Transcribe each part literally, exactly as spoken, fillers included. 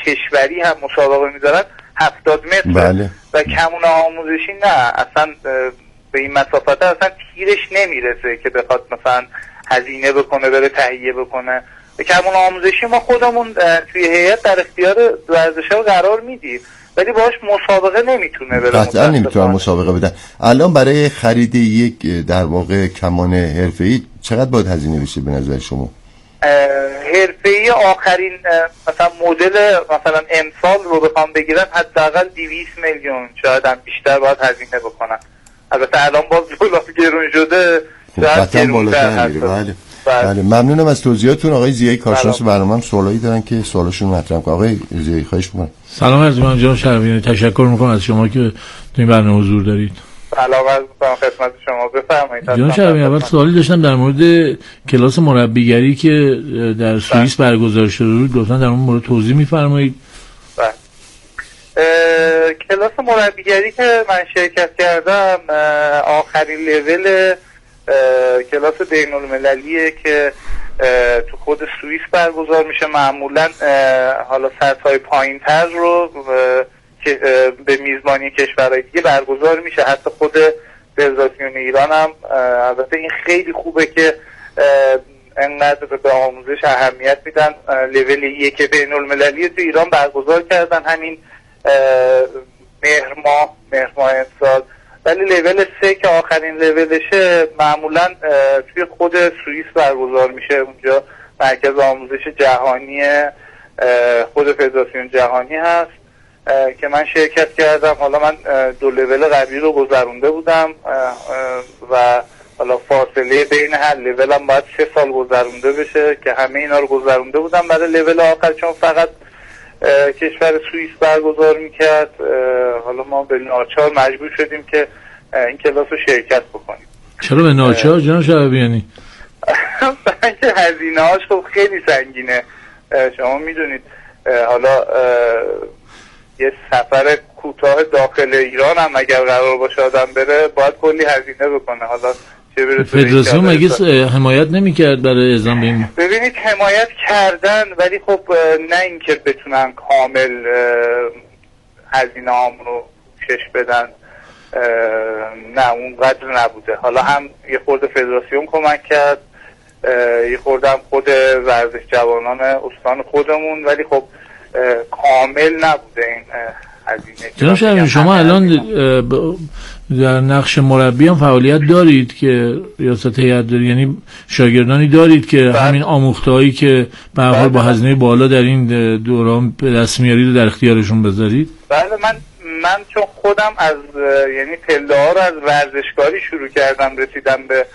کشوری هم مسابقه میذارن هفتاد متر بله. و کمون آموزشی نه، اصلا به این مسافت اصلا تیرش نمیرسه که بخواد مثلا هزینه بکنه بره تهیه بکنه. به کمون آموزشی ما خودمون توی هیئت در اختیار ورزش‌ها قرار میدیم، ولی باهاش مسابقه نمیتونه بره. قطعا نمیتونه مسابقه بدن. الان برای خرید یک در واقع کمان حرفه‌ای چقدر باید هزینه بشه به نظر شما؟ حرفه‌ای آخرین مثلا مدل مثلا امسال رو بخوام بگیرن حداقل دویست میلیون، شاید هم بیشتر باید هزینه بکنن. البته الان باز دلار گرون شده، قطعا بالاتر میره. بله. بله ممنونم از توضیحاتون. آقای زیایی کارشناس برنامه‌ام سوالایی دارن که سوالاشون مطرح کنم. آقای زیایی خواهش می‌کنم. سلام عرض می‌کنم جناب شربیانی، تشکر می‌کنم از شما که تو این برنامه حضور دارید. سلام عرض می‌کنم خدمت شما، بفرمایید. جناب شربیانی اول سوالی داشتم در مورد کلاس مربیگری که در سوئیس برگزار شده بود، لطفاً در اون مورد توضیح می‌فرمایید. بله. کلاس مربیگری که من شرکت کردم آخرین لول کلاس بین‌المللیه که تو خود سوئیس برگزار میشه. معمولا حالا سطح‌های پایین‌تر رو که به میزبانی کشورهای دیگه برگزار میشه. حتی خود فدراسیون ایران هم البته این خیلی خوبه که انقدر به آموزش اهمیت میدن. لول یک بین‌المللی تو ایران برگزار کردن همین مهر ماه مهر ماه امسال، ولی لول سه که آخرین لولشه معمولا توی خود سوئیس برگزار میشه. اونجا مرکز آموزش جهانی خود فدراسیون جهانی هست که من شرکت کردم. حالا من دو لول قبلی رو گذرونده بودم و حالا فاصله بین هر لول هم باید سه سال گذرونده بشه که همه اینا رو گذرونده بودم برای لول آخر، چون فقط کشور سوئیس برگزار میکرد. حالا ما به ناچار مجبور شدیم که این کلاس رو شرکت بکنیم. چرا به ناچار جناب شربیانی؟ برای که هزینه هاش خب خیلی سنگینه. شما میدونید حالا یه سفر کوتاه داخل ایران هم اگر قرار باشه آدم بره باید کلی هزینه بکنه. حالا فدراسیون مگه حمایت نمیکرد برای اعزام به این؟ ببینید حمایت کردن، ولی خب نه اینکه بتونن کامل هزینه هامون رو پوشش بدن، نه اونقدر نبوده. حالا هم یه خورده فدراسیون کمک کرد، یه خورده هم خود ورزش جوانان استان خودمون، ولی خب کامل نبوده این هزینه. جناب شربیانی شما الان در نقش مربی هم فعالیت دارید که ریاست هیئت دارید، یعنی شاگردانی دارید که بله. همین آموخته‌هایی که به هر حال با هزینه بالا در این دوران به دست میارید رو در اختیارشون بذارید؟ بله من من چون خودم از یعنی پله‌ها رو از ورزشکاری شروع کردم رسیدم به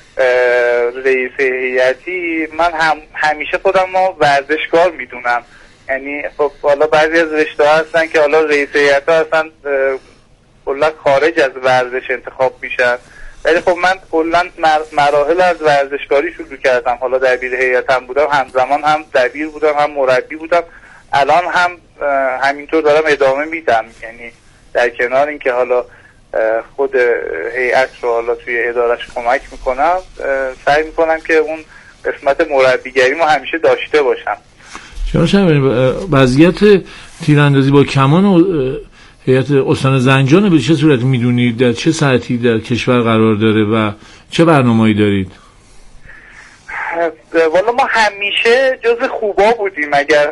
رئیس هیئتی، من هم همیشه خودم ما ورزشکار میدونم. یعنی خب حالا بعضی از رشته‌ها هستن که حالا رئیس هیئت هستن کلا خارج از ورزش انتخاب میشن، ولی خب من کلا مراحل از ورزشکاری شروع کردم. حالا دبیر هیئتم بودم، همزمان هم دبیر بودم هم مربی بودم، الان هم همینطور دارم ادامه میدم. یعنی در کنار اینکه حالا خود هیئت رو حالا توی ادارش کمک میکنم، سعی میکنم که اون قسمت مربیگری ما همیشه داشته باشم. چرا شما وضعیت تیراندازی با کمان و هیئت استان زنجان به چه صورت میدونید؟ در چه سطحی در کشور قرار داره و چه برنامه‌ای دارید؟ والا ما همیشه جز خوبا بودیم. اگر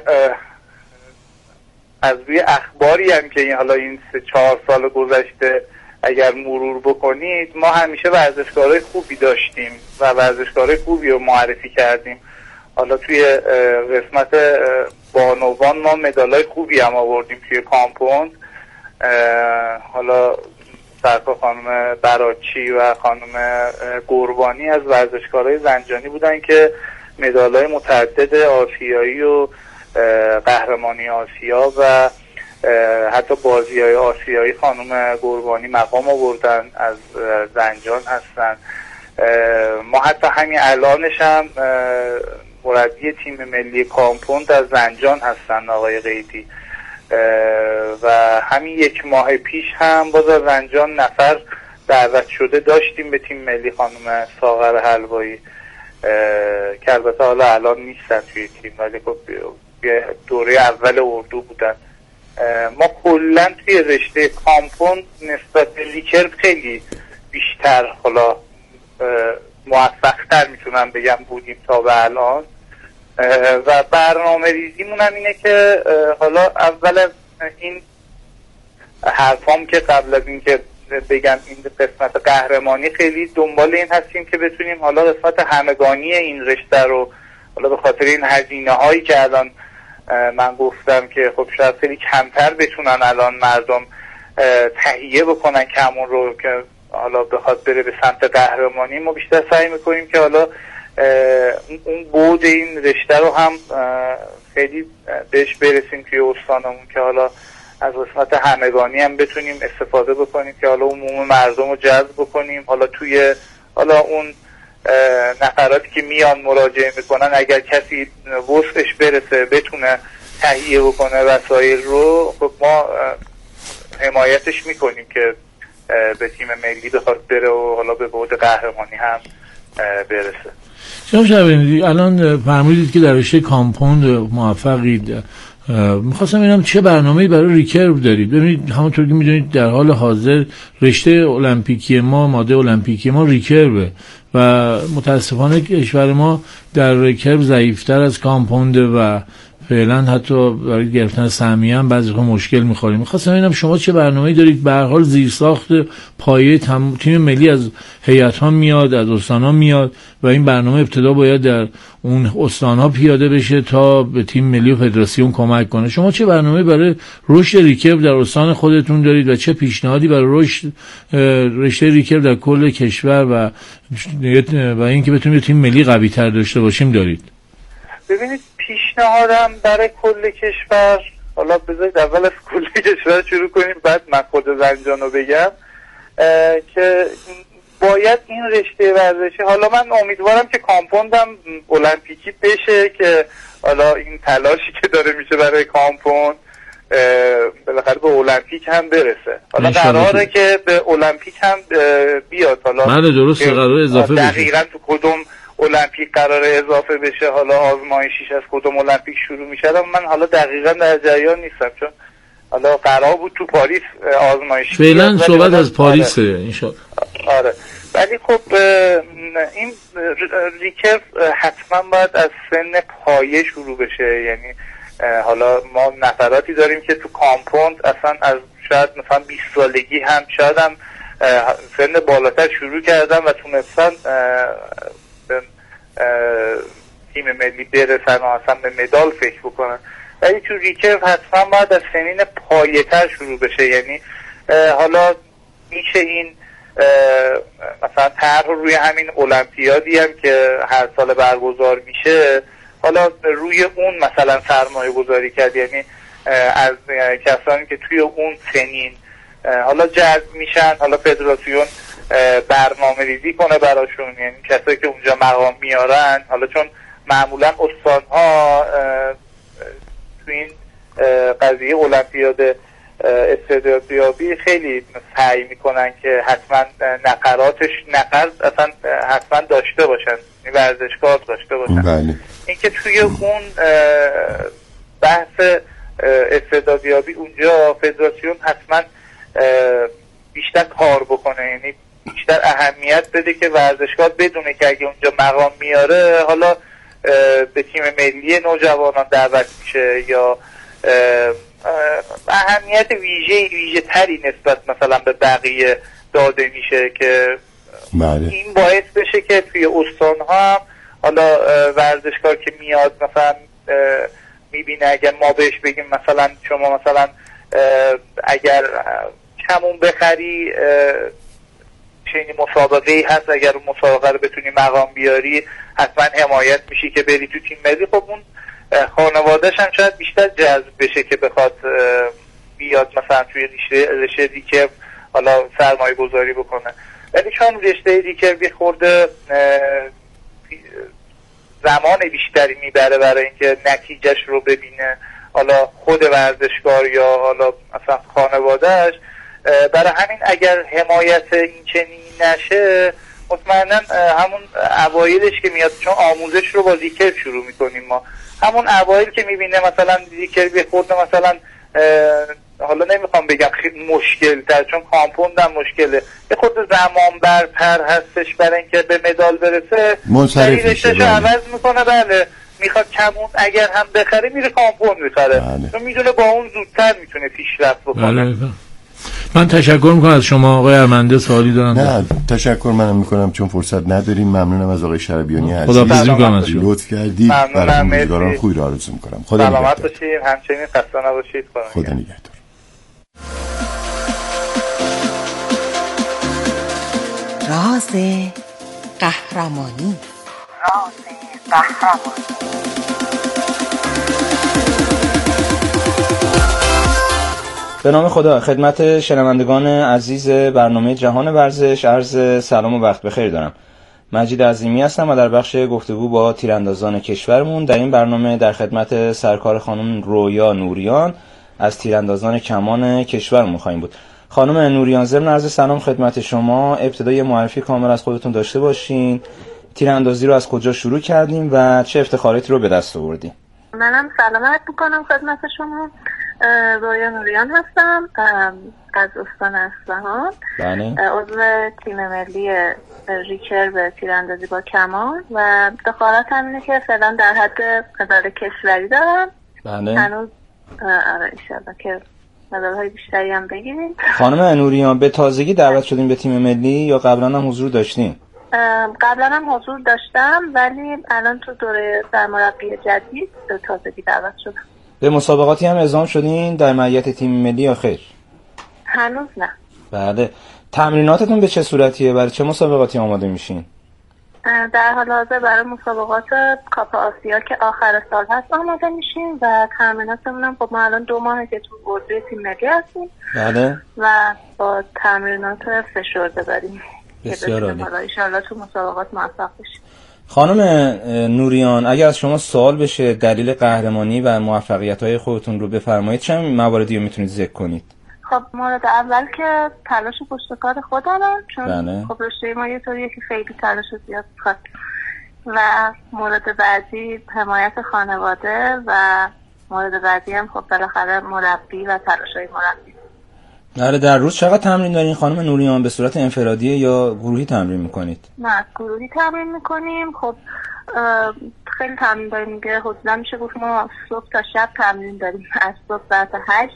از روی اخباری هم که این حالا این سه چهار سال گذشته اگر مرور بکنید، ما همیشه ورزشکارای خوبی داشتیم و ورزشکارای خوبی رو معرفی کردیم. حالا توی قسمت بانوان ما مدالای خوبی هم آوردیم توی کامپوند. حالا سرکار خانم براچی و خانم قربانی از ورزشکارای زنجانی بودن که مدالای متعدد آسیایی و قهرمانی آسیا و حتی بازی‌های آسیایی خانم قربانی مقام آوردن، از زنجان هستن. ما حتی همین الانش هم مربی تیم ملی کامپوند از زنجان هستن آقای قیدی، و همین یک ماه پیش هم باز از زنجان نفر دعوت شده داشتیم به تیم ملی، خانم ساغر حلوایی که البته حالا الان نیستن توی تیم، ولی خب دوره اول اردو بودن. ما کلا توی رشته کامپوند نسبت به ریکرو خیلی بیشتر حالا موفق‌تر میتونم بگم بودیم تا به الان و برنامه ریزیمون هم اینه که حالا اول این حرفام که قبل از این که بگم این قسمت قهرمانی خیلی دنبال این هستیم که بتونیم حالا قسمت همگانی این رشته رو حالا به خاطر این هزینه هایی که الان من گفتم که خب شاید خیلی کمتر بتونن الان مردم تهیه بکنن کمون رو که حالا بخواد بره به سمت قهرمانی، ما بیشتر سعی میکنیم که حالا اون بود این رشته رو هم خیلی بهش برسیم توی استانمون که حالا از قسمت همگانی هم بتونیم استفاده بکنیم که حالا عموم مردم رو جذب بکنیم. حالا توی حالا اون نفراتی که میان مراجعه میکنن اگر کسی وسعش برسه بتونه تهیه بکنه وسایل رو، خب ما حمایتش میکنیم که به تیم ملی بخواد بره و حالا به بعد قهرمانی هم برسه. شما شبینید الان فرمودید که در رشته کامپوند موفقید، میخواستم ببینم چه برنامه‌ای برای ریکرو دارید؟ ببینید همونطور که میدونید در حال حاضر رشته المپیکی ما، ماده المپیکی ما ریکروه و متاسفانه کشور ما در ریکرو ضعیف‌تر از کامپونده و فعلا حتی برای گرفتن سهمیه هم بعضی وقتا مشکل می‌خوریم. می‌خواستم ببینم شما چه برنامه‌ای دارید؟ به هر حال زیرساخت پایه تیم ملی از هیئت‌ها میاد، از استان‌ها میاد و این برنامه ابتدا باید در اون استان‌ها پیاده بشه تا به تیم ملی و فدراسیون کمک کنه. شما چه برنامه‌ای برای رشد ریکرو در استان خودتون دارید و چه پیشنهادی برای رشد رشته ریکرو در کل کشور و و اینکه بتونیم تیم ملی قوی‌تر داشته باشیم دارید؟ ببینید پیشنهادم برای کل کشور، حالا بذارید اول از کل کشور شروع کنیم بعد من خود زنجان رو بگم که باید این رشته ورزشی، حالا من امیدوارم که کامپوندم المپیکی بشه که حالا این تلاشی که داره میشه برای کامپوند بالاخره به المپیک هم برسه. حالا قراره که به المپیک هم بیاد، حالا بله درسته قراره اضافه بشه. دقیقاً تو کدوم المپیک قراره اضافه بشه، حالا آزمایشیش از کدوم المپیک شروع میشه من حالا دقیقاً در جریان نیستم چون حالا قرار بود تو پاریس آزمایشی فعلا صحبت از پاریسه انشالله. آره ولی خب این ریکرو حتما باید از سن پایه شروع بشه، یعنی حالا ما نفراتی داریم که تو کامپوند اصلا از شاید مثلا بیست سالگی هم شاید هم سن بالاتر شروع کردن و تونستن تیم ملی برسن و اصلا به مدال فکر بکنن، ولی تو ریکرو حتما باید از سنین پایه‌تر شروع بشه. یعنی حالا میشه این مثلا طرح روی همین المپیادی هم که هر سال برگزار میشه حالا روی اون مثلا سرمایه گذاری کرد، یعنی از کسانی که توی اون سنین حالا جذب میشن حالا فدراسیون برنامه ریزی کنه براشون، یعنی کسایی که اونجا مقام میارن، حالا چون معمولا استان‌ها تو این قضیه المپیاد استعدادیابی خیلی سعی میکنن که حتما نقراتش نقر اصلا حتما داشته باشن، این ورزشکار داشته باشن. بله. اینکه توی اون بحث استعدادیابی اونجا فدراسیون حتما بیشتر کار بکنه، یعنی بیشتر اهمیت بده که ورزشکار بدونه که اگه اونجا مقام میاره حالا به تیم ملی نوجوانان دعوت میشه یا اهمیت ویژه ویژه تری نسبت مثلا به بقیه داده میشه که بله. این باعث بشه که توی استان‌ها هم حالا ورزشکار که میاد مثلا میبینه اگر ما بهش بگیم مثلا شما مثلا اگر کمون بخری چنین مسابقه‌ای هست، اگر اون مسابقه رو بتونی مقام بیاری حتما حمایت میشی که بری تو تیم ملی، خب اون خانواده‌ش هم شاید بیشتر جذب بشه که بخواد بیاد مثلا توی رشته رشته ریکرو حالا سرمایه گذاری بکنه. ولی چون رشته ریکرو بی خورده زمان بیشتری میبره برای اینکه نتیجهش رو ببینه حالا خود ورزشکار یا حالا مثلا خانواده‌اش، برای همین اگر حمایت این چنین نشه مطمئنا همون اوایلش که میاد، چون آموزش رو با ریکرو شروع میکنیم ما، همون اوایل که میبینه مثلا دیدی که به خود مثلا حالا نمیخوام بگم خیلی مشکل تر، چون کامپوند هم مشکله، یه خود زمان برتر هستش برای اینکه به مدال برسه، منصرف میشه، عوض میکنه. بله میخواد کمون اگر هم بخره میره کامپوند میخره، چون میدونه با اون زودتر میتونه پیشرفت بکنه. بله. من تشکر میکنم از شما آقای ارمنده. سوالی دارم؟ نه تشکر منم میکنم چون فرصت نداریم. ممنونم از آقای شربیانی عزیز، خداحافظی میکنم از شما، لطف کردید. برای موزیداران خوبی رو آرزو میکنم. خدا سلامت باشید، همچنین خسته نباشید. خدا نگهدار. راز قهرمانی. راز قهرمانی. به نام خدا، خدمت شنوندگان عزیز برنامه جهان ورزش عرض سلام و وقت بخیر دارم. مجید عظیمی هستم و در بخش گفتگو با تیراندازان کشورمون در این برنامه در خدمت سرکار خانم رویا نوریان از تیراندازان کمان کشورمون خواهیم بود. خانم نوریان، ضمن عرض سلام خدمت شما، ابتدای معرفی کامل از خودتون داشته باشین. تیراندازی رو از کجا شروع کردیم و چه افتخاراتی رو به دست آوردیم؟ منم سلامت میکنم خدمت شما. رویا نوریان هستم از استان اصفهان. بله. عضو تیم ملی ریکرو تیراندازی با کمان و افتخاراتم اینه که فعلا در حد مدال کشوری دارم. بله. هنوز آره انشالله که مدال‌های بیشتری هم بگیریم. خانم نوریان، به تازگی دعوت شدیم به تیم ملی یا قبلا هم حضور داشتیم؟ قبلا هم حضور داشتم ولی الان تو دوره سرمربی جدید تازگی دعوت شدم. به مسابقاتی هم اعزام شدین در معیت تیم ملی یا خیر؟ هنوز نه. بله. تمریناتتون به چه صورتیه؟ برای چه مسابقاتی آماده میشین؟ در حال حاضر برای مسابقات کاپ آسیا که آخر سال هست آماده میشیم و تمریناتمون هم خب ما الان دو ماهه که تو اردوی تیم ملی هستیم. بله. و با تمرینات فشرده بریم. بسیار عالی. ان شاءالله تو مسابقات موفق بشیم. خانم نوریان، اگر از شما سوال بشه دلیل قهرمانی و موفقیت‌های خودتون رو بفرمایید، چه مواردی رو میتونید ذکر کنید؟ خب مورد اول که تلاش پشتکار خودمه، چون بله. خب رشته ما یه طوریه که خیلی تلاش زیاد می‌خواد. و مورد بعدی حمایت خانواده و مورد بعدی هم خب بالاخره مربی و تلاش‌های مربی. بله. در روز چقدر تمرین دارین خانم نوریان؟ به صورت انفرادی یا گروهی تمرین میکنید؟ نه گروهی تمرین میکنیم. خب خیلی تمرین داریم که حدودا میشه گفت ما صبح تا شب تمرین داریم. از صبح ساعت هشت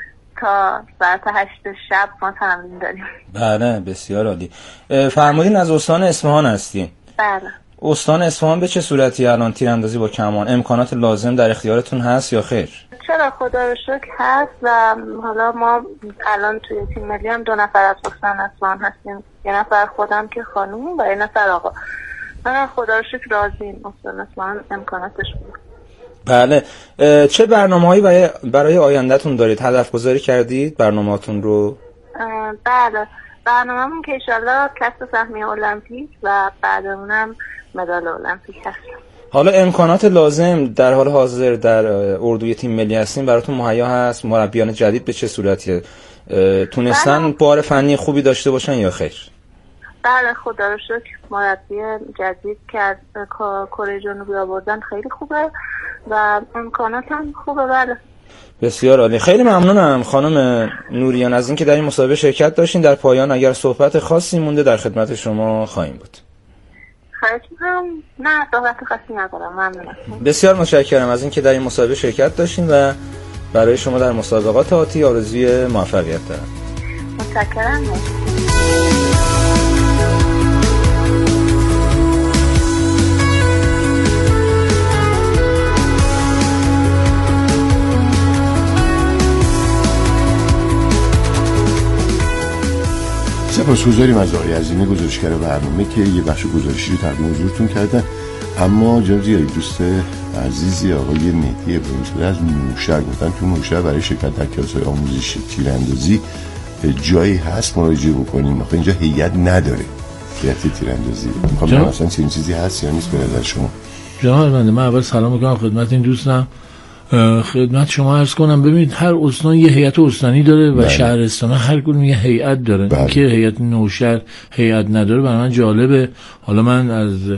تا ساعت هشت شب ما تمرین داریم. بله بسیار عالی. فرمودین از استان اصفهان هستین؟ بله. استان اصفهان به چه صورتی الان تیراندازی با کمان امکانات لازم در اختیارتون هست یا خیر؟ چرا خدا رو شکر هست و حالا ما الان توی تیم ملی هم دو نفر از استان اصفهان هستیم، یه نفر خودم که خانوم و یه نفر آقا. من خدا رو شکر راضیم. استان اصفهان امکاناتش بود. بله. چه برنامه‌هایی برای آیندهتون دارید؟ هدف گذاری کردید برنامه‌تون رو؟ بله. برنامه‌مون که انشالله کسب سهمیه المپیک و بعد اونم مدال المپیک هست. حالا امکانات لازم در حال حاضر در اردوی تیم ملی هستین براتون مهیا هست؟ مربیان جدید به چه صورتیه؟ تونستن بله. بار فنی خوبی داشته باشن یا خیر؟ بله خدا رو شکر مربی جدید که از کره جنوبی آوردن خیلی خوبه و امکانات هم خوبه. بله بسیار عالی. خیلی ممنونم خانم نوریان از اینکه در این مسابقه شرکت داشتین. در پایان اگر صحبت خاصی مونده در خدمت شما خواهیم بود. هم نه صحبت خاصی ندارم. ممنونم. بسیار متشکرم از اینکه در این مسابقه شرکت داشتین و برای شما در مسابقات آتی آرزوی موفقیت دارم. متشکرم. سپاسگزاریم از آقای عظیمی گزارشگر برنامه که یه بخش گزارشی رو تقدیم حضورتون کردن. اما جناب زیایی دوست عزیزی آقای مهدی ابراهیمی از نوشهر گفتن تو نوشهر برای شرکت در کلاس‌های آموزشی تیراندازی جایی هست مراجعه بکنیم؟ آخه اینجا هیئت نداره هیئت تیراندازی. می‌خوام ببینم اصلا چنین چیزی هست یا نیست به نظر شما؟ جناب بنده من اول سلام می‌کنم خدمت این دوستم، خدمت شما عرض کنم ببینید هر استان یه هیئت استانی داره و شهرستان هر کدوم یه هیئت داره. که هیئت نوشهر هیئت نداره برای من جالبه. حالا من از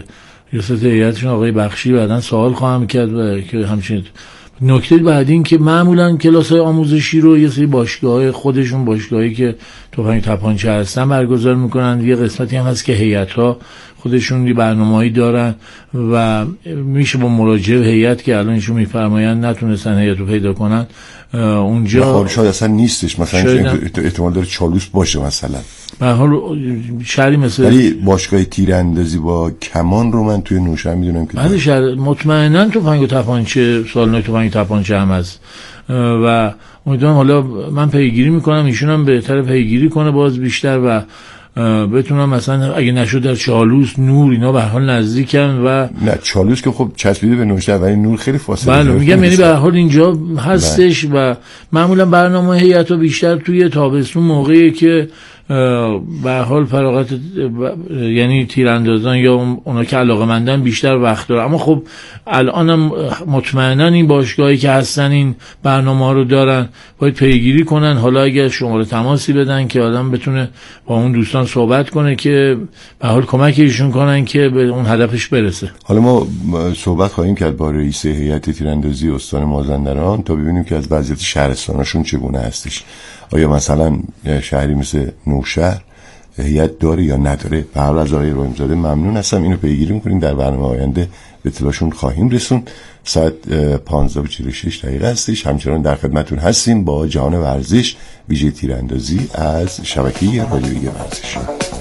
ریاست هیئتشون آقای بخشی بعداً سوال خواهم کرد و که همچنین نکته بعد این که معمولا کلاس‌های آموزشی رو یه سری باشگاه‌های خودشون باشگاهی که تفنگ تپانچه هستن برگزار میکنن. یه قسمتی هم هست که هیئت‌ها خودشون یه برنامه‌ای دارن و میشه با مراجعه هیئت که الان ایشون میفرمایند نتونستن هیئت رو پیدا کنن اونجا شاید اصلا نیستش، مثلا احتمال داره چالوس باشه مثلا. به هر حال شهری مثل ولی باشگاه تیراندازی با کمان رو من توی نوشهر میدونم که بعد شهر مطمئنا تفنگ و تپانچه سالن تفنگ تپانچه هم هست و امیدوارم حالا من پیگیری میکنم ایشون هم بهتر پیگیری کنه باز بیشتر و بتونم مثلا اگه نشد در چالوس نور اینا به هر حال نزدیکن و نه چالوس که خب چسبیده به نوشهر ولی نور خیلی فاصله بله میگم یعنی به هر حال اینجا هستش بله. و معمولا برنامه هیئت ها بیشتر توی تابستون موقعی که به هر حال فراغت یعنی تیراندازان یا اونا که علاقه‌مندن بیشتر وقت داره. اما خب الانم مطمئنا این باشگاهی که هستن این برنامه‌ها رو دارن باید پیگیری کنن. حالا اگر شماره تماسی بدن که آدم بتونه با اون دوستان صحبت کنه که به حال کمک ایشون کنن که به اون هدفش برسه. حالا ما صحبت خواهیم کرد با رئیس هیئت تیراندازی استان مازندران تا ببینیم که از وضعیت شهرستانشون چگونه هستش. آیا مثلا شهری مثل نوشهر هیئت داره یا نداره؟ به حال از آقای رحیم‌زاده ممنون هستم. اینو پیگیری می‌کنیم، در برنامه آینده به اطلاعشون خواهیم رسون. ساعت پانزده و چهل و شش دقیقه هستش. همچنان در خدمتتون هستیم با جهان ورزش ویژه تیراندازی از شبکه رادیویی ورزش.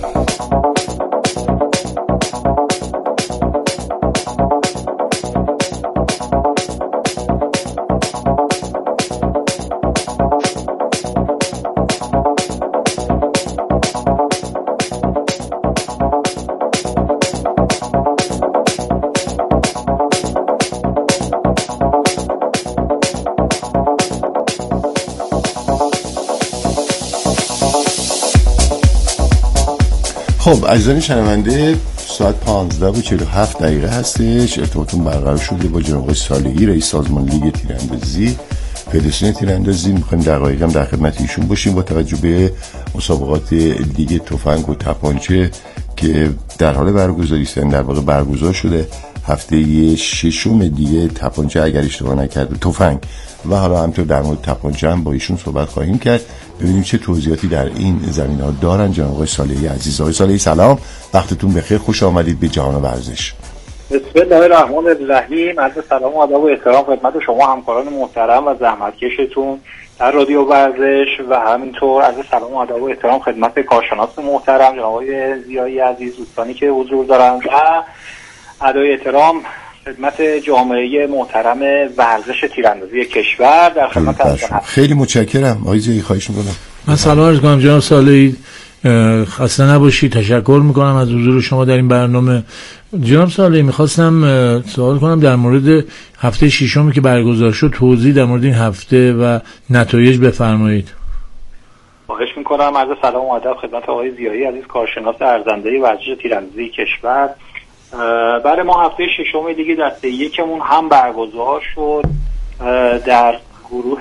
خب عزیزان شنونده ساعت پانزده و چهل و هفت دقیقه هستش. ارتباطون برقرار شده با جناب آقای صالحی رئیس سازمان لیگ تیراندازی فدراسیون تیراندازی. میخوایم دقایقم در خدمت ایشون باشیم با توجه به مسابقات لیگ تفنگ و تپانچه که در حال برگزاری است. در واقع برگزار شده هفته ششم دیگه تپانچه اگر اشتباه نکرده تفنگ و حالا همینطور در مورد تپانچه هم با ایشون صحبت خواهیم کرد ببینیم چه توضیحاتی در این زمینه‌ها دارن. جناب آقای صالحی عزیز، آقای صالحی سلام، وقتتون بخیر، خوش آمدید به جهان ورزش. بسم الله الرحمن الرحیم. عرض سلام و ادب و احترام خدمت شما همکاران محترم و زحمتکشتون در رادیو ورزش و همینطور عرض سلام و ادب و احترام خدمت کارشناس محترم جناب آقای ضیایی عزیز، دوستانی که حضور دارن و ادای احترام خدمت جامعه محترم ورزش تیراندازی کشور در خدمت هستم. خیلی متشکرم آقای ضیایی، خواهش می‌کنم. من سلام عرض کنم جناب صالحی، خسته نباشید، تشکر میکنم از حضور شما در این برنامه. جناب صالحی میخواستم سوال کنم در مورد هفته ششمی که برگزار شد، توضیح در مورد این هفته و نتایج بفرمایید. خواهش میکنم. عرض سلام و ادب خدمت آقای ضیایی عزیز، کارشناس ارزنده ورزش تیراندازی کشور. برای ما هفته ششم لیگ دسته یکمون هم برگزار شد. در گروه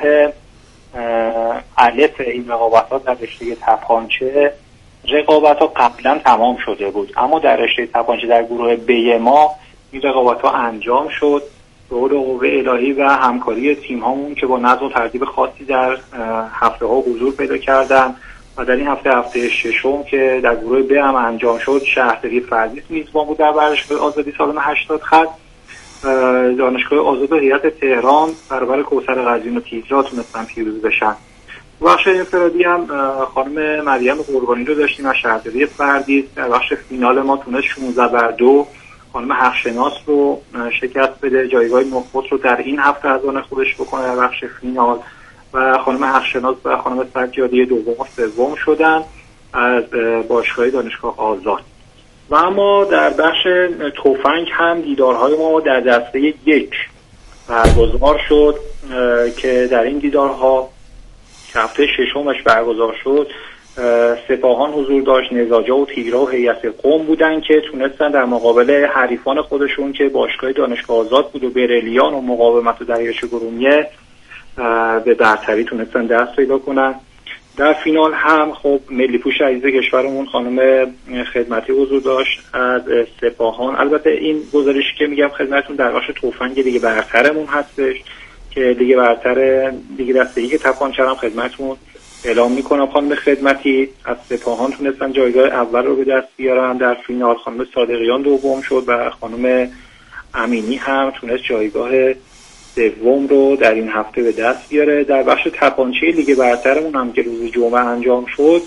الف این رقابت‌ها در رشته تپانچه رقابت‌ها قبلا تمام شده بود، اما در رشته تپانچه در گروه ب ما این رقابت‌ها انجام شد به قول قوه الهی و همکاری تیم‌هامون که با نظم و ترتیب خاصی در هفته‌ها حضور پیدا کردن و در این هفته هفته ششم که در گروه ب هم انجام شد شهرداری فردیس میزبان بود در ورزشگاه آزادی سالن هشتاد خط. دانشگاه آزاد و هیئت تهران برابر کوثر قزوین و تیزرا تونستن پیروز بشن. بخش انفرادی هم خانم مریم قربانی رو داشتیم از شهرداری فردیس. در بخش فینال ما تونست شانزده بر دو خانم حقشناس رو شکست بده، جایگاه نخست رو در این هفته از آن خودش بکنه در بخش فینال و خانم حقشناس و خانم سجادی دوم و سوم شدن از باشگاه دانشگاه آزاد. و اما در بخش تفنگ هم دیدارهای ما در دسته یک برگزار شد که در این دیدارها هفته ششمش برگزار شد سپاهان حضور داشت، نزاجا و تیگرا و هیئت قم بودن که تونستن در مقابل حریفان خودشون که باشگاه دانشگاه آزاد بود و برلیان و مقاومت و دریاچه گرومیه به برتری تونستن دست پیدا کنن. در فینال هم خب ملی پوش عزیز کشورمون خانم خدمتی حضور داشت از سپاهان. البته این گزارشی که میگم خدمتتون در بخش تفنگ لیگ برترمون هستش که لیگ برتر لیگ دسته که تپانچه هم خدمتتون اعلام میکنم. خانم خدمتی از سپاهان تونستن جایگاه اول رو به دست بیارن در فینال، خانم صادقیان دوم شد و خانم امینی هم تونست جایگاه سوم رو در این هفته به دست بیاره. در بخش تپانچه لیگ برترمون هم که روز جمعه انجام شد،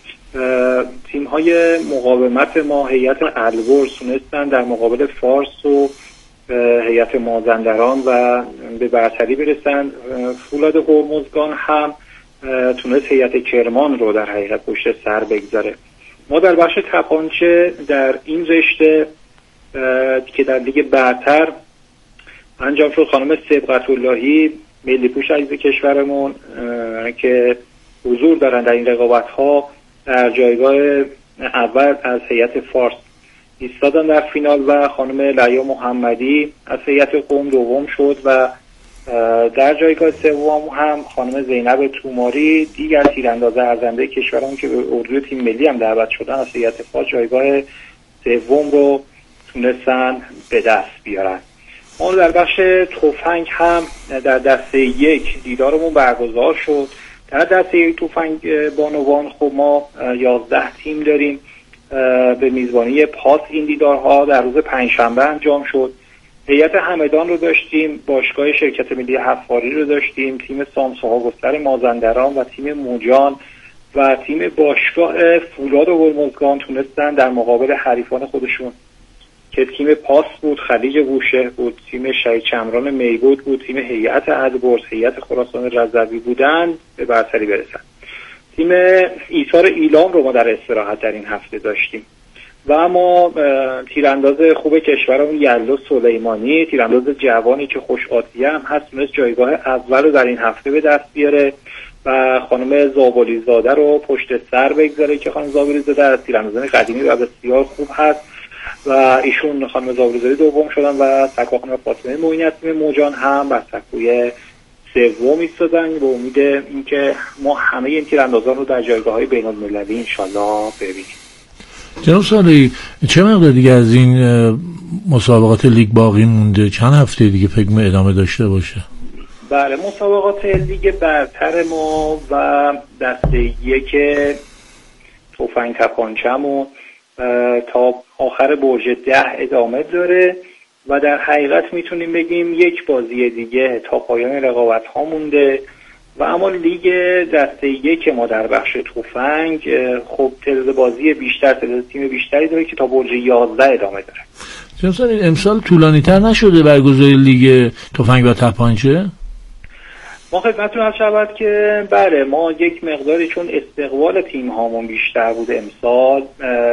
تیم های مقاومت ما هیئت البرز تونستن در مقابل فارس و هیئت مازندران و به برتری برسن. فولاد هرمزگان هم تونست هیئت کرمان رو در حقیقت پشت سر بگذاره. ما در بخش تپانچه در این رشته که در لیگ برتر انجام شد، خانم سبقت اللهی ملی پوش عزیز کشورمون که حضور دارن در این رقابت ها در جایگاه اول از هیئت فارس ایستادن در فینال و خانم لیا محمدی از هیئت قم دوم شد و در جایگاه سوم هم خانم زینب توماری دیگر تیرانداز ارزنده کشورمون که به اردوی تیم ملی هم دعوت شدن از هیئت فارس جایگاه سوم رو تونستن به دست بیارن. ما در بخش تفنگ هم در دسته یک دیدارمون برگزار شد. در دسته یک تفنگ بانوان خب ما یازده تیم داریم. به میزبانی پاس این دیدارها در روز پنجشنبه انجام شد. هیئت همدان رو داشتیم، باشگاه شرکت ملی حفاری رو داشتیم، تیم سامسوها گستر مازندران و تیم موجان و تیم باشگاه فولاد و هرمزگان تونستن در مقابل حریفان خودشون که تیم پاس بود، خلیج بوشهر بود، تیم شهید چمران میگود بود، تیم هیئت البرز، هیئت خراسان رضوی بودن به برتری برسن. تیم ایثار ایلام رو ما در استراحت در این هفته داشتیم و اما تیرانداز خوب کشورمون یلدا سلیمانی، تیرانداز جوانی که خوش آتیه هم هست، تونست جایگاه اول رو در این هفته به دست بیاره و خانم زابلی زاده رو پشت سر بگذاره که خانم زابلی زاده از تیراندازان قدیمی و بسیار خوب هست و ایشون خانم زابلی زاده دوم شدن و سکو خانم فاطمه معینی از تیم موجان هم بر سکوی سوم ایستادن به امید اینکه ما همه این تیراندازان رو در جایگاه‌های بین‌المللی انشالله ببینیم. جناب صالحی، چه مقدار دیگه از این مسابقات لیگ باقی مونده؟ چند هفته دیگه فکر می ادامه داشته باشه؟ بله، مسابقات لیگ برتر ما و دسته یک تفنگ تپانچه‌مون تا آخر برج ده ادامه داره و در حقیقت میتونیم بگیم یک بازی دیگه تا پایان رقابت ها مونده و اما لیگ دسته یک ما در بخش تفنگ خب تعداد بازی بیشتر، تعداد تیم بیشتری داره که تا برج یازده ادامه داره. جناب امسال طولانی تر نشده برگزاری لیگ تفنگ و تپانچه؟ ما خدمتتون عرض شود که بله، ما یک مقداری چون استقبال تیم هامون بیشتر بود امسال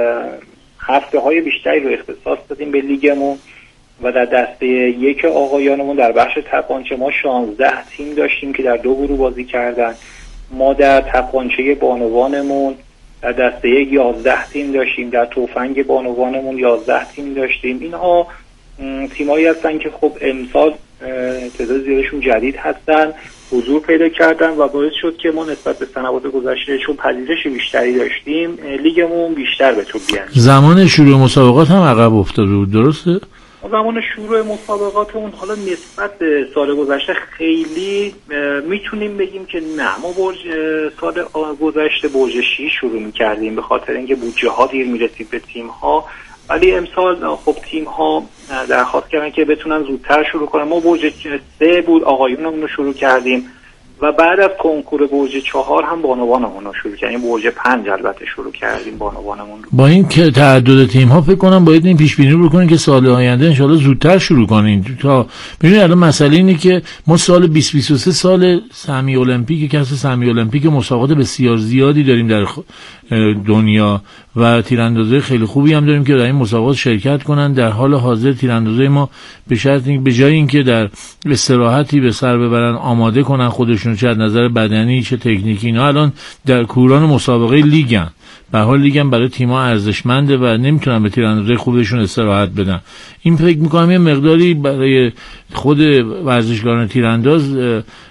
هفته های بیشتری رو اختصاص دادیم به لیگمون و در دسته یک آقایانمون در بخش تپانچه ما شانزده تیم داشتیم که در دو گروه بازی کردن. ما در تپانچه بانوانمون در دسته یک یازده تیم داشتیم، در تفنگ بانوانمون یازده تیم داشتیم. اینها تیمایی هستن که خب امسال تعداد زیادشون جدید هستن، حضور پیدا کردن و باعث شد که ما نسبت به سنوات گذشته چون پذیرش بیشتری داشتیم لیگمون بیشتر به تو بیان. زمان شروع مسابقات هم عقب افتاده بود، درسته؟ زمان شروع مسابقاتمون حالا نسبت به سال گذشته خیلی میتونیم بگیم که نه، ما برج سال گذشته برج شش شروع میکردیم به خاطر اینکه بودجه ها دیر میرسید به تیم ها، ولی امسال خب تیم ها درخواست کردن که بتونن زودتر شروع کنن. ما برج سه بود آقایونمون رو شروع کردیم و بعد از کنکور برج چهار هم بانوانمون رو شروع کردیم. برج پنج البته شروع کردیم بانوانمون رو. با این که تعدد تیم ها فکر کنم باید این پیش بینی رو بکنین که سال آینده ان شاءالله زودتر شروع کنین. تا ببینید الان مسئله اینه که ما سال بیست بیست و سه سال سهمی المپیک که هست، سهمی المپیک مسابقات بسیار زیادی داریم در دنیا و تیراندازای خیلی خوبی هم داریم که در این مسابقات شرکت کنن. در حال حاضر تیراندازای ما به شرط اینکه به جای اینکه در استراحتی به سر ببرن آماده کنن خودشون چه از نظر بدنی چه تکنیکی، اینا الان در کوران مسابقه لیگن. به حال لیگن برای تیم‌ها ارزشمنده و نمیتونن به تیراندازای خوبشون استراحت بدن. این فکر می‌کنم یه مقداری برای خود ورزشکاران تیرانداز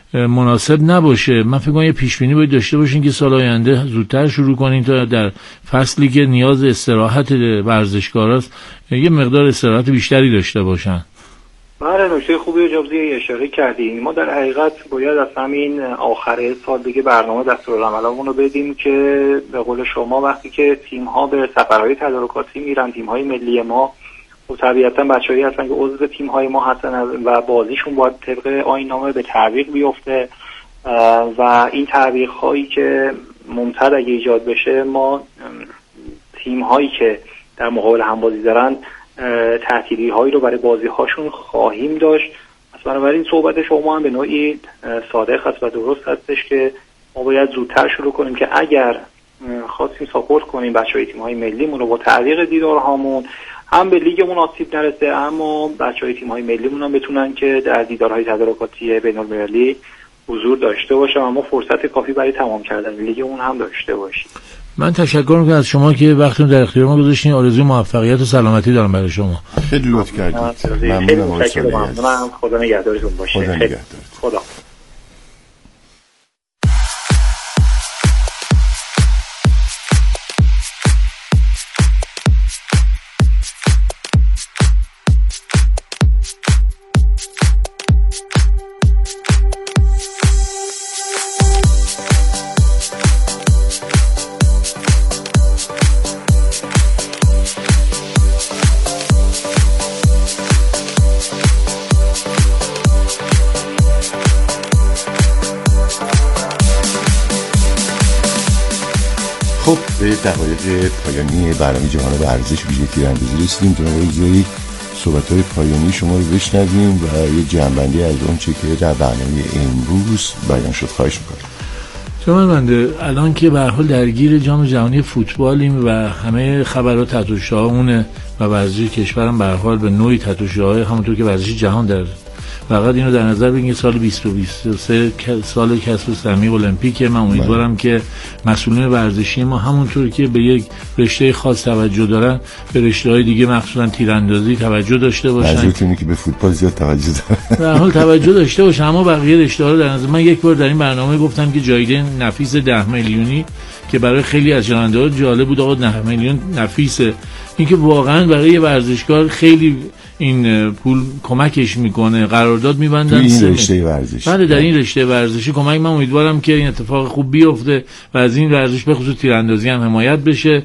مناسب نباشه. من فکر کنم یه پیش بینی باید داشته باشین که سال آینده زودتر شروع کنین تا در فصلی که نیاز استراحت ورزشکاراست یه مقدار استراحت بیشتری داشته باشن. بله، نکته خوبی جابزی اشاره کردیم. ما در حقیقت باید از همین آخر سال دیگه برنامه دستورالعملمون رو بدیم که به قول شما وقتی که تیم‌ها به سفرهای تدارکاتی میرن، تیم‌های ملی ما و طبیعتاً بچه‌هایی هستن که عضو تیم‌های ما هستن و بازیشون باید طبق آیین‌نامه به تعویق بیفته و این تعویق‌هایی که ممتد اگه ایجاد بشه ما تیم‌هایی که در مقابل هم بازی دارن تعطیلی هایی رو برای بازی هاشون خواهیم داشت. از بنابراین صحبت شما هم به نوعی صادق است و درست هستش که ما باید زودتر شروع کنیم که اگر خواستیم ساپورت کنیم بچهای تیم های ملیمون رو با تعویق دیدارهامون هم به لیگمون آسیب نرسه، اما بچهای تیم های ملیمون هم بتونن که در دیدارهای تدارکاتی بین‌المللی حضور داشته باشن و ما فرصت کافی برای تمام کردن لیگمون هم داشته باشیم. من تشکر میکنم از شما که وقتتون در اختیار ما گذاشتین. آرزوی موفقیت و سلامتی دارم برای شما. خیلی لطف کردید. ممنونم. خدا نگهدارتون باشه. خدا نگهدارت. خدا. خب به دقایق پایانی برنامه جهان ورزش ویژه تیراندازی رسیدیم. جناب روزایی صحبت‌های پایانی شما رو بشنویم و یه جنبندی از اون چه که در برنامه امروز بیان شد خواهش می‌کنم. جناب بنده الان که به هر حال درگیر جام جهانی فوتبالیم و همه خبرات تحت شعاعونه و ورزش کشورم به هر حال به نوعی تحت شعاع همونطور که ورزش جهان در فقط اینو در نظر بگیرید سال بیست و بیست و سه سال کسب سهمیه المپیک. من امیدوارم که مسئولین ورزشی ما همونطور که به یک رشته خاص توجه دارن به رشته‌های دیگه مخصوصا تیراندازی توجه داشته باشن. منظورتونه که به فوتبال زیاد توجه دارن. در حال توجه داشته باشن اما بقیه رشته‌ها رو در نظر. من یک بار در این برنامه گفتم که جایزه نفیس ده میلیونی که برای خیلی از شنونده‌ها جالب بود، آقا ده میلیون نفیسه. اینکه واقعا برای یه ورزشکار خیلی این پول کمکش میکنه، قرارداد میبندن این رشته ورزشی. بله در این رشته ورزشی کمک. من امیدوارم که این اتفاق خوب بیفته و از این ورزش به خصوص تیراندازی هم حمایت بشه.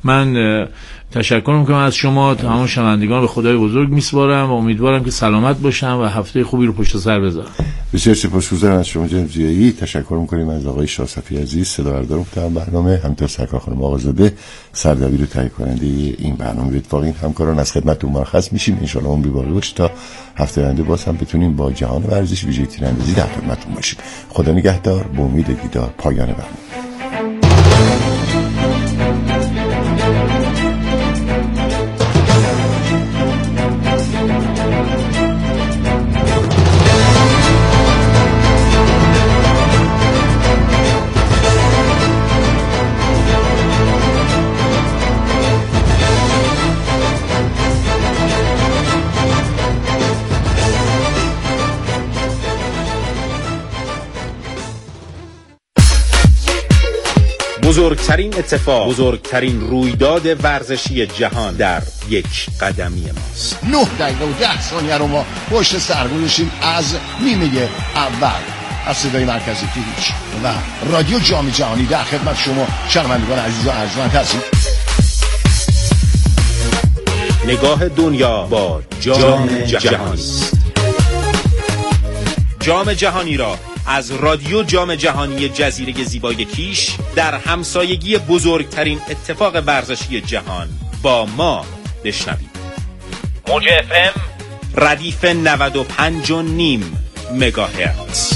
من تشکر میکنم از شما، تمام شنوندگان به خدای بزرگ میسپارم و امیدوارم که سلامت باشن و هفته خوبی رو پشت سر بذارن. بسیار سپاسگزارم از شما جناب ضیایی. تشکر میکنیم از آقای شاه صفی عزیز صداوردار محترم برنامه، همینطور سرکار خانم آقازاده سردبیر و تهیه کننده این برنامه. به اتفاق این همکاران از خدمتتون مرخص میشیم. ان شاء الله عمری باقی باشه تا هفته آینده باز هم بتونیم با جهان ورزش ویژه تیراندازی در خدمتتون باشیم. خدا نگهدار. به امید دیدار. پایان برنامه. بزرگترین اتفاق، بزرگترین رویداد ورزشی جهان در یک قدمی ماست. نه دقیقه و ده ثانیه رو ما پشت سر گذاشتیم از نیمه اول از صدای مرکزی که هیچ و رادیو جام جهانی در خدمت شما شنوندگان عزیز و ارجمند هستیم. نگاه دنیا با جام, جام جهانی. جام جهانی را از رادیو جام جهانی جزیره زیبای کیش در همسایگی بزرگترین اتفاق ورزشی جهان با ما بشنوید. موج اف ام ردیف نود و پنج و نیم مگاهرتز.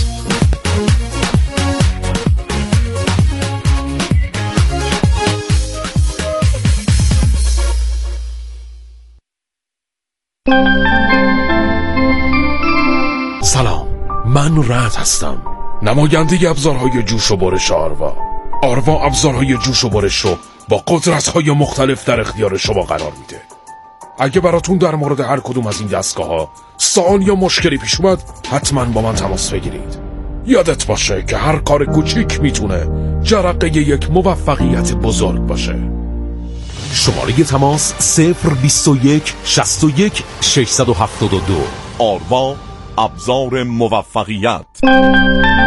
سلام، من رعد هستم، نماینده ابزارهای جوش و برش آروا. آروا ابزارهای جوش و برش رو با قدرت‌های مختلف در اختیار شما قرار میده. اگه براتون در مورد هر کدوم از این دستگاه‌ها سوال یا مشکلی پیش اومد، حتما با من تماس بگیرید. یادت باشه که هر کار کوچیک میتونه جرقه یک موفقیت بزرگ باشه. شماره تماس صفر بیست و یک شصت و یک ششصد و هفتاد و دو. آروا، ابزار موفقیت.